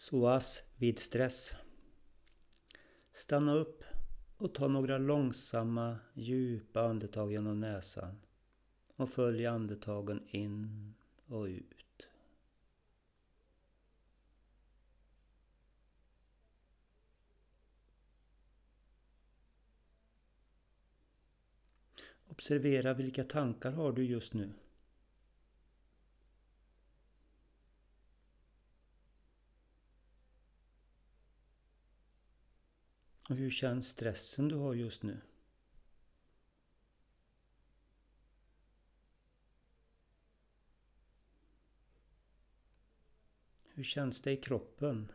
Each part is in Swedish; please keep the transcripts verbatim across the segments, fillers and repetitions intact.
S O A S vid stress. Stanna upp och ta några långsamma, djupa andetag genom näsan och följ andetagen in och ut. Observera vilka tankar har du just nu. Och hur känns stressen du har just nu? Hur känns det i kroppen?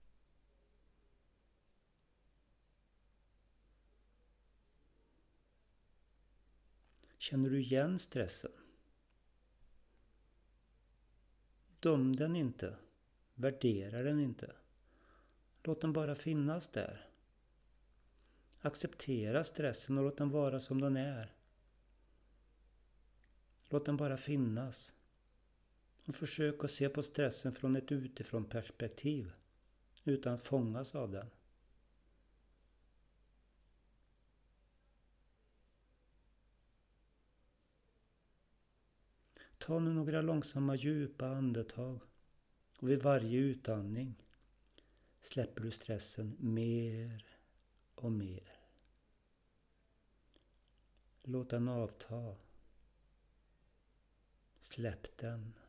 Känner du igen stressen? Döm den inte. Värdera den inte. Låt den bara finnas där. Acceptera stressen och låt den vara som den är. Låt den bara finnas. Och försök att se på stressen från ett utifrån perspektiv. Utan att fångas av den. Ta nu några långsamma djupa andetag. Och vid varje utandning släpper du stressen mer och mer. Låt den avta. Släpp den.